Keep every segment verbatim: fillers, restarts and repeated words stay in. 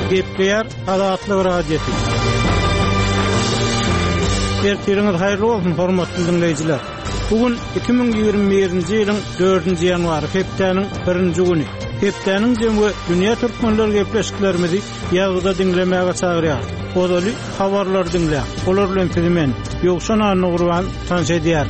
Gepleyer Adatlı Radyosu. Ertiriniz hayırlı olsun hormatly dinleyijiler. Bugün iki bin ýygrimi birinji ýylyň dördünji ýanwary hepdeniň birinji güni. Hepdeniň jemgy dünýä türkmenleri gepleşiklerimizi ýagda dinlemäge çagyrýar. Odaly habarlar dinleýär. Olar bilen filmen Ýogşan Anugurwan tanış edýär.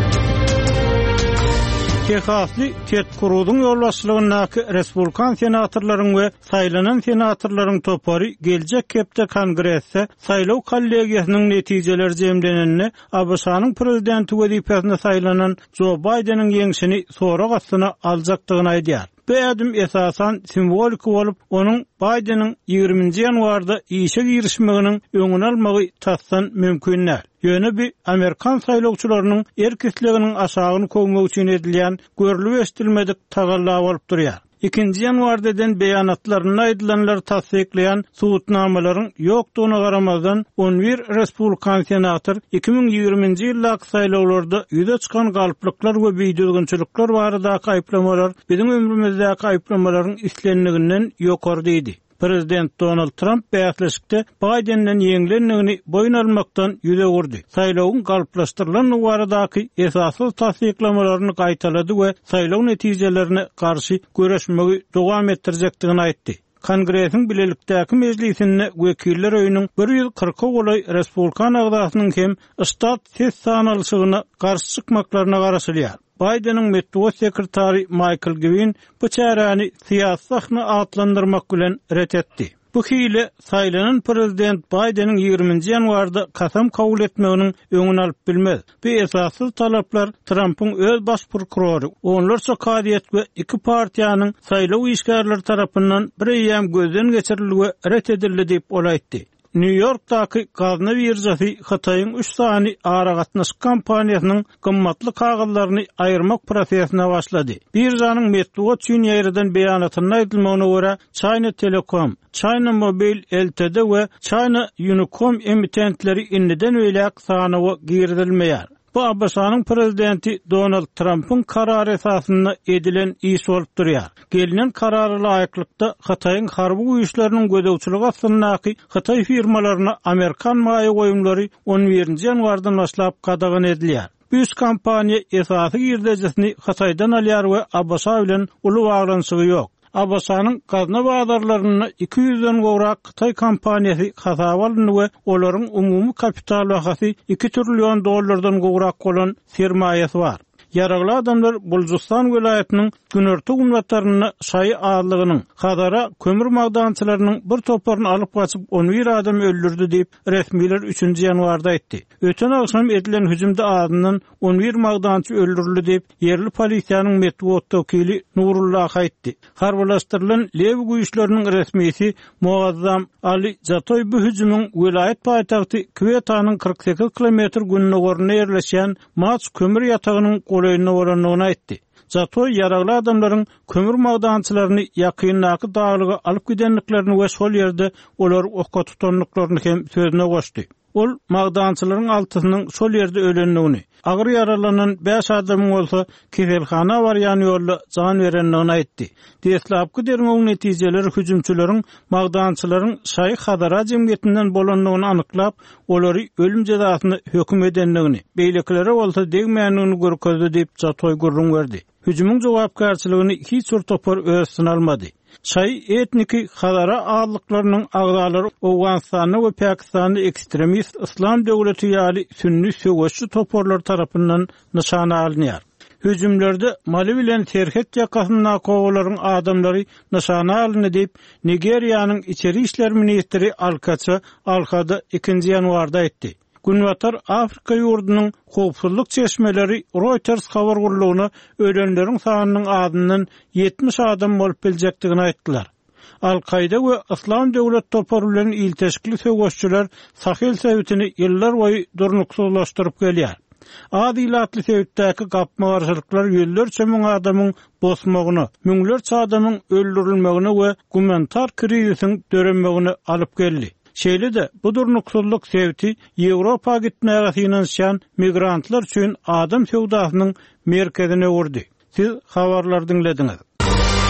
Tehasly tet kurudyň ýolbaşçylygynaky respublikan senatorlaryň we saýlanan senatorlaryň topary geljek hepde kongresse saýlaw kollegiýasynyň netijeleri jemlenenine A B S-nyň prezidenti wezipasine saýlanan Joe Biden'in ýeňişini sorak astyna aljakdygyny aýdýar. Bu adım esasan simbolik bolup, onun Biden'in ýygrimiňji ýanwarda işe girişmeginiň öňüni almagy tassan mümkin näl. Ýöne bir Amerikan saýlawçylarynyň erkekliginiň aşagyny kömek üçin edilýän görülip estilmedik tagallap bolup durýar. ikinji ýanwarda eden beýanatlaryna aýdylanlar tasdikleýän suwutnamalaryň ýokdugyna garamazdan on bir respublikan senator iki bin ýygrimiňji ýyllaky saýlawlarda ýüze çykan galyplyklar we beýdilginçilikler baradaky aýplamalar biziň ömrümizdäki aýplamalaryň islenliginden ýokary diýdi. Prezident Donald Trump bäýatleşikde Biden'den ýeňilenligini boyun almakdan ýüze gurdy. Saýlawyň galplaşdyrylan baradaky esasly tasdiklamalarını gaýtalady we saýlaw netijelerini garşy göreşmegi dowam etdirjekdigini aýtdy. Kongresiň bilelikdäki mejlisinde wekiller öýüniň bir ýüz kırk golay respublikan agdasynyň hem ştat ses sanalyşygyna garşy çykmaklaryna garaşylýar. Biden'in metbuat sekretary Michael Gwynn bu çäräni syýasy sahna atlandyrmak bilen ret etdi. Bu hile saýlanan prezident Biden'in ýygrimiňji ýanwarda kasam kabul etmeginiň öňüni alyp bilmez. Bu esasy talaplar Trump'yň öz baş prokurory, onlarça kadiýet we iki partiýanyň saýlaw işgärleri tarapyndan bir ýam gözden geçiriligi ret edildi diýip olaýtdy. New York'taki gazna birjasy Hataýyň üç sany ara gatnaşyk kampaniýasynyň gymmatly kagallaryny aýyrmak prosesine başlady. Birjanyň metbuat üçin ýerden beýanatyna aýdylmagyna görä China Telecom, China Mobile L T D we China Unicom emitentleri indiden öýlek sanawy girdilmeýär. Bu A B S-nyň prezidenti Donald Trump'yň karary esasyna edilen iş bolup durýar. Gelinen karary laýyklykda Hataýyň harby güýçleriniň gödäwçiligi astynaky Hataý firmalaryna Amerikan maýa goýumlary on birinji ýanwardan başlap gadagan edilýär. Büyük kampaniýa esasy girdejesini Hataýdan alýar we A B S bilen uly baglanşygy ýok. A B S-nyň gazna bazarlaryny iki ýüzden gowrak Hataý kampaniýasy hasaba aldy we olaryň umumy kapital bahasy iki trillion dollardan gowrak bolan sermaýesi bar. Yaragly adamlar Bulgustan welaýatynyň Günörtü ummatlaryny şaý ağırlygynyň Hadara kömür magdançylarynyň bir toparyny alyp gaçyp on bir adam öldürdi diýip resmiler üçünji ýanwarda aýtdy. Öten akşam edilen hüjümde adından on bir magdançy öldürildi diýip yerli polisiýanyň metbuat wekili Nurullah aýtdy. Harbalaşdyrylan Lew güýçleriniň resmisi Muazzam Ali Zatoy bu hüjümüň welaýat paýtagty Kvetanyň kırk sekiz kilometr gününe gorna ýerleşýän Maç kömür ýatagynyň goýunyna bolanlygyny aýtdy. Zatoy yaragly adamlaryň kömür magdançylaryny ýakynlaky daglyga alyp gidenliklerini we şol ýerde olar okka tutanlyklaryny hem sözüne goşdy. Ol magdançylaryň altysynyň şol ýerde ölenligini, agyr yaralanan beş adamyň bolsa keselhana barýan ýolda jan berenligini aýtdy. Deslapky dermeň netijeleri hüjümçüleriň magdançylaryň şaý Hadara jemgyýetinden bolanlygyny anyklap, olary ölüm jazasyny hökm edenligini, beýleklere bolsa degmäňini görkezdi diýip Zatoy gurrun berdi. Hüjümüň jogapkarçylygyny hiç bir topar öz üstüne almady. Şaý etniki Hadara ağalyklarynyň agdalary Awganistany we Pakistany ekstremist islam döwleti ýaly sünni söwüşçü toporlar tarapyndan nişana alınýar. Hüjümlerde Mali bilen Terhet ýakasyna kowalaryň adamlary nişana alyny diýip Nigeriýanyň içeri işler ministri Alkaça Alhada ikinji ýanwarda aýtdy. Günwatar Afrika ýurdunyň howpsuzlyk çeşmeleri Reuters habar gurulugyna ölenleriň sanynyň adından yetmiş adam bolup biljekdigini aýtdylar. Al-Qaida we İslam döwlet toplary bilen ilteşkili söwüşçüler Sahel sebitini ýyllar boýy durnuksuzlaşdyryp gelýär. Adilatly sebitdäki gapmagarçylyklar ýüllerçe müň adamyň bosmagyny, müňlerçe adamyň öldürilmegini we gumantar krizisiň dörenmegini alyp geldi. Şeýle de bu durnuksuzlyk sebiti Ýewropa gitmäge finansiýan migrantlar üçin adam sewdasynyň merkezine urdy. Siz habarlar dinlediňiz.